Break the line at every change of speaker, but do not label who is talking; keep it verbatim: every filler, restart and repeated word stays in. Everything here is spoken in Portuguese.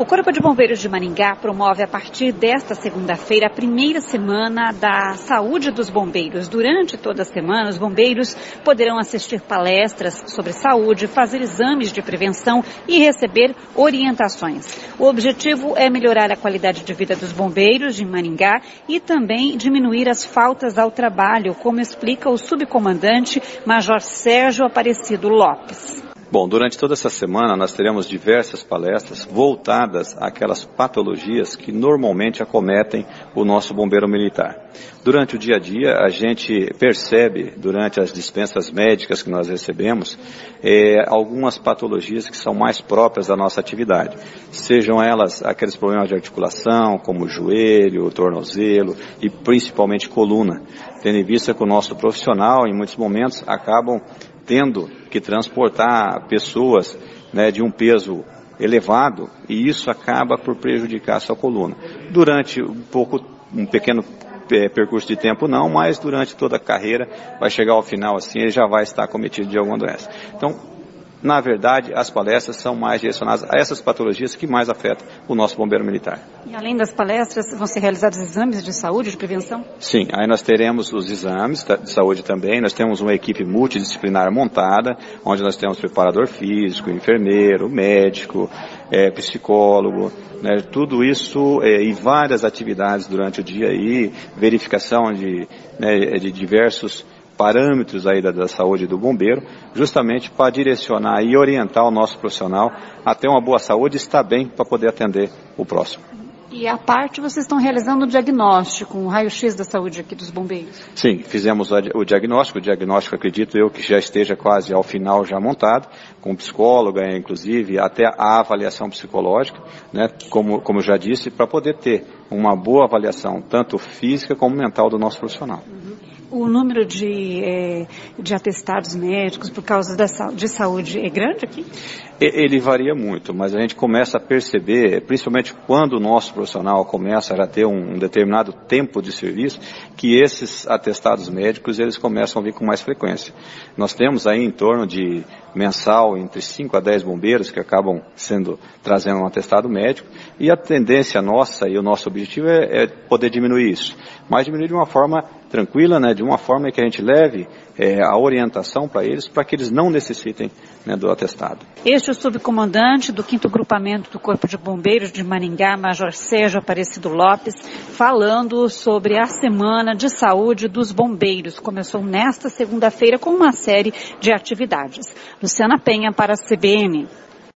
O Corpo de Bombeiros de Maringá promove a partir desta segunda-feira a primeira semana da saúde dos bombeiros. Durante toda a semana, os bombeiros poderão assistir palestras sobre saúde, fazer exames de prevenção e receber orientações. O objetivo é melhorar a qualidade de vida dos bombeiros de Maringá e também diminuir as faltas ao trabalho, como explica o subcomandante Major Sérgio Aparecido Lopes.
Bom, durante toda essa semana nós teremos diversas palestras voltadas àquelas patologias que normalmente acometem o nosso bombeiro militar. Durante o dia a dia, a gente percebe, durante as dispensas médicas que nós recebemos, é, algumas patologias que são mais próprias da nossa atividade. Sejam elas aqueles problemas de articulação, como o joelho, o tornozelo e principalmente coluna, tendo em vista que o nosso profissional, em muitos momentos, acabam tendo que transportar pessoas, né, de um peso elevado, e isso acaba por prejudicar a sua coluna. Durante um pouco, um pequeno é, percurso de tempo não, mas durante toda a carreira, vai chegar ao final assim, ele já vai estar cometido de alguma doença. Então, na verdade, as palestras são mais direcionadas a essas patologias que mais afetam o nosso bombeiro militar.
E além das palestras, vão ser realizados exames de saúde, de prevenção?
Sim, aí nós teremos os exames de saúde também, nós temos uma equipe multidisciplinar montada, onde nós temos preparador físico, enfermeiro, médico, é, psicólogo, né, tudo isso é, e várias atividades durante o dia aí, verificação de, né, de diversos parâmetros aí da, da saúde do bombeiro, justamente para direcionar e orientar o nosso profissional até uma boa saúde e estar bem para poder atender o próximo.
E à parte, vocês estão realizando o diagnóstico, um raio-x da saúde aqui dos bombeiros?
Sim, fizemos o diagnóstico, o diagnóstico acredito eu que já esteja quase ao final já montado, com psicóloga, inclusive, até a avaliação psicológica, né, como, como eu já disse, para poder ter uma boa avaliação, tanto física como mental do nosso profissional.
Uhum. O número de, é, de atestados médicos por causa da, de saúde é grande aqui?
Ele varia muito, mas a gente começa a perceber, principalmente quando o nosso profissional começa a ter um determinado tempo de serviço, que esses atestados médicos eles começam a vir com mais frequência. Nós temos aí em torno de mensal entre cinco a dez bombeiros que acabam sendo, trazendo um atestado médico, e a tendência nossa e o nosso objetivo é, é poder diminuir isso, mas diminuir de uma forma tranquila, né, de uma forma que a gente leve é, a orientação para eles, para que eles não necessitem, né, do atestado.
Este é o subcomandante do quinto Grupamento do Corpo de Bombeiros de Maringá, Major Sérgio Aparecido Lopes, falando sobre a Semana de Saúde dos Bombeiros. Começou nesta segunda-feira com uma série de atividades. Luciana Penha para a C B N.